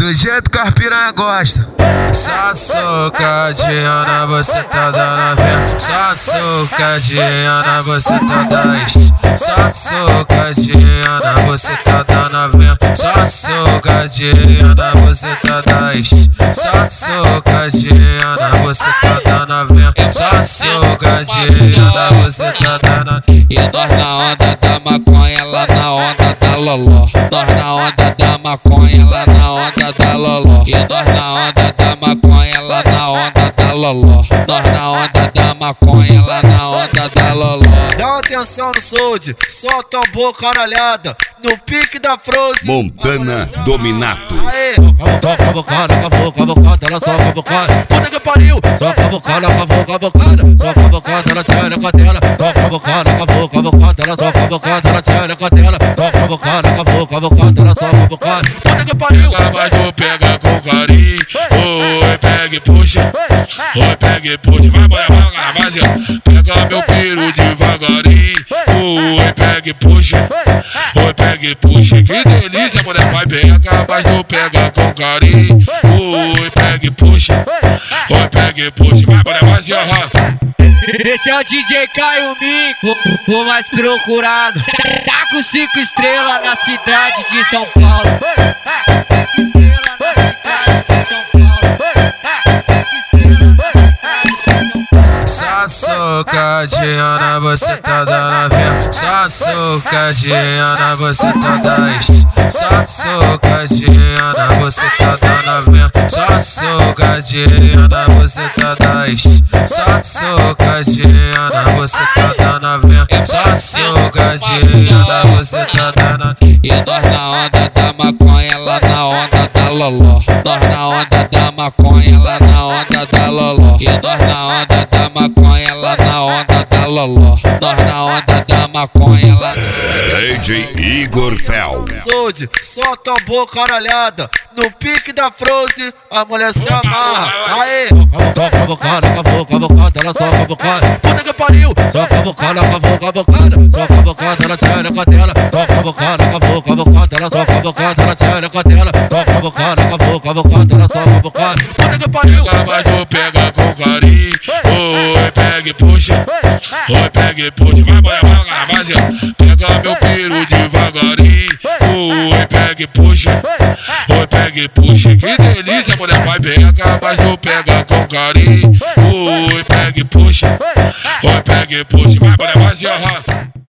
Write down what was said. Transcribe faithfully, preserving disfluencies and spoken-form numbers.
Do jeito que as piranha gosta. Só socadinha na você tá dando vem. Só socadinha na você tá dando. Só socadinha na você tá dando vem. Só socadinha na você tá dando. Só socadinha na você tá dando vem. Só socadinha na você tá dando. E nós na onda da maconha, lá na onda da loló. Nós na onda da maconha, lá na onda da loló. E nós na onda da maconha, lá na onda da loló. Nós na onda da maconha, lá na onda da loló. Dá atenção no Sold, só tambor caralhada. No pique da Frozen Montana Dominato. Aê, só cavocada, cavou, cavocada, ela só cavocada. Puta que pariu, só cavocada, cavou, cavocada. Só cavocada, ela tira com a tela. Só cavocada, cavou, cavocada, ela só cavocada, ela tira com a tela. Só cavocada, cavou, cavocada, ela só cavocada. Puta que pariu. Mas vou pegar com carinho. Oi, pega e puxa. Oi, pega e puxa. Vai, mulher, vai, cara, vai, pega meu piro devagarinho. Oi, pega e puxa. Oi, pega e puxa. Que delícia, mulher, vai, pega. Mas vou pegar com carinho. Oi, pega e puxa. Oi, pega e puxa. Vai, mulher, vai, se arrasta. Esse é o D J Caio Mico, o mais procurado. Tá com cinco estrelas na cidade de São Paulo. Só socadinha na você tá dando vem. Só socadinha na você tá dando. Só socadinha na você tá dando vem. Só socadinha na você tá dando. Só socadinha na você tá dando vem. Só socadinha na você tá dando. E nós na onda da maconha, lá na onda da loló. Nós na onda da maconha, lá na onda da loló. E nós na onda da maconha, lá na onda da loló. Nós na onda da maconha, lá D J Igor Fel. Sold, só tambor caralhada. No pique da Frozen, a mulher se amarra. Aê, só cavocada, cavou, cavocada, ela só cavocada. Puta que pariu, só cavocada, cavou, cavocada. Só cavocada, ela tira com a tela. Só cavocada, cavou, cavocada, ela só cavocada, ela tira com a tela. Só cavocada, cavou, cavocada, ela só cavocada. Puta que pariu. Mas vou pegar com carinho. Oi, pega e puxa. Oi, pega e puxa. Vai, mulher, vai, cara, vai, pega meu piro devagarinho. Oi, pega e puxa. Oi, pega e puxa. Que delícia, mulher, vai, pega. Mas vou pegar com carinho. Oi, pega e puxa. Oi, pega e puxa. Vai, mulher, vai, se arrasta.